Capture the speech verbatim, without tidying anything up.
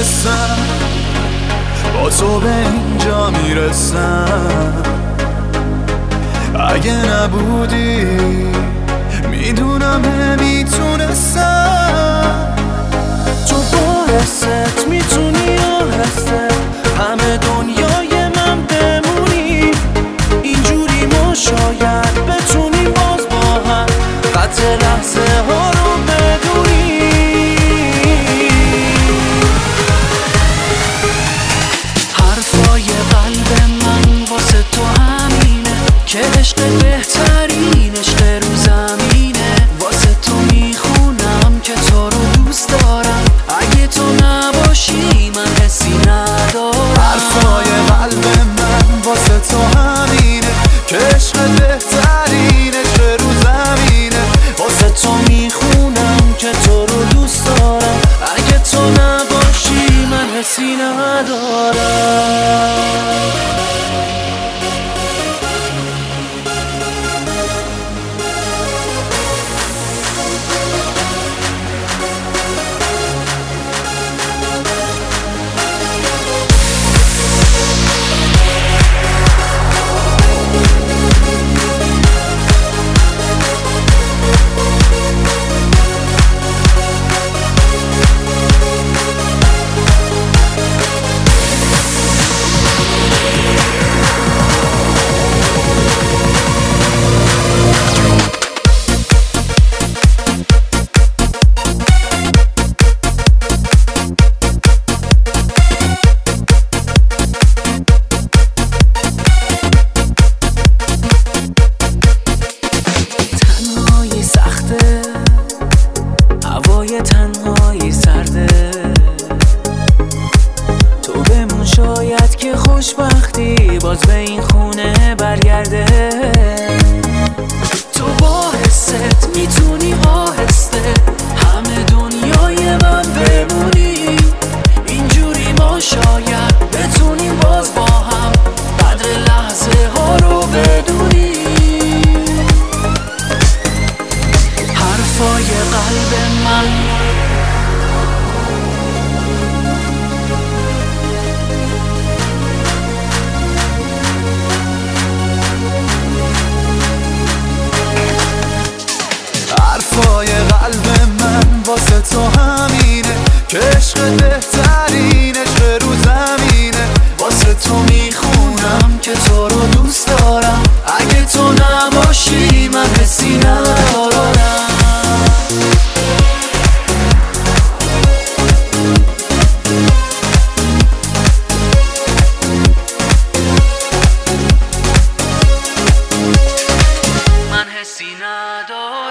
میدونستم با تو به اینجا میرسم. اگه نبودی میدونم نمیتونستم. تو با حست میتونی آهسته همه دنیای من بمونی. اینجوری ما شاید بتونیم باز با هم قطع لحظه ها رو بدونی. حرفای قلب من واسه تو همینه که عشق بهترین عشق رو زمینه. واسه تو میخونم که تو رو دوست دارم. اگه تو نباشی من حسی ندارم. حرفای قلب من واسه تو همینه که عشق بهترین عشق رو زمینه. واسه تو میخونم که تو رو دوست دارم. اگه تو نباشی من حسی ندارم. هوای تنهایی سرده. تو بمون شاید که خوشبختی باز به این خونه برگرده. تو با حست میتونی آهسته همه دنیای من بمونی. اینجوری ما شاید بتونیم باز با هم قدر لحظه ها رو بدونی. حرفای قلب من حرفای قلب من واسه تو همینه که عشق بهترین عشق رو زمینه. واسه تو میخونم که تو رو دوست دارم. اگه تو نباشی من حسی ندارم. من حسی ندارم.